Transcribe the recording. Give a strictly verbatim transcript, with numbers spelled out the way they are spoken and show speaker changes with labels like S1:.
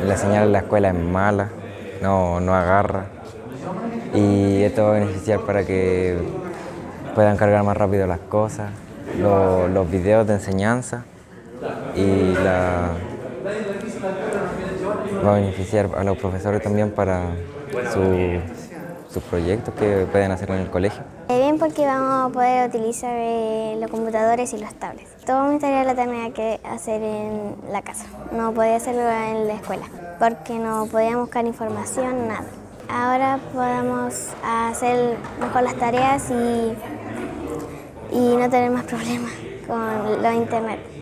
S1: la señal en la escuela es mala, no, no agarra. Y esto va a beneficiar para que puedan cargar más rápido las cosas, lo- los videos de enseñanza y la, va a beneficiar a los profesores también para su- sus proyectos que pueden hacer en el colegio.
S2: Eh, Bien, porque vamos a poder utilizar eh, los computadores y los tablets. Toda mi tarea la tenía que hacer en la casa, no podía hacerlo en la escuela, porque no podíamos buscar información, nada. Ahora podemos hacer mejor las tareas y, y no tener más problemas con los internet.